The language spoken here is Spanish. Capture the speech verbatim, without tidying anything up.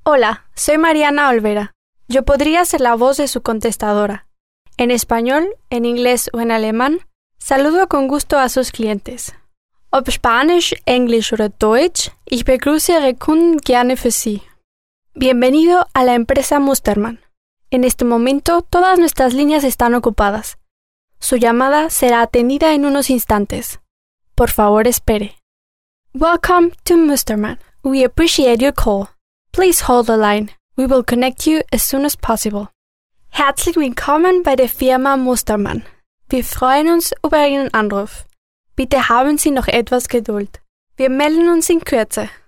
Hola, soy Mariana Olvera. Yo podría ser la voz de su contestadora. En español, en inglés o en alemán, saludo con gusto a sus clientes. Ob Spanisch, Englisch oder Deutsch, ich begrüße Ihre Kunden gerne für Sie. Bienvenido a la empresa Mustermann. En este momento, todas nuestras líneas están ocupadas. Su llamada será atendida en unos instantes. Por favor, espere. Welcome to Mustermann. We appreciate your call. Please hold the line. We will connect you as soon as possible. Herzlich willkommen bei der Firma Mustermann. Wir freuen uns über Ihren Anruf. Bitte haben Sie noch etwas Geduld. Wir melden uns in Kürze.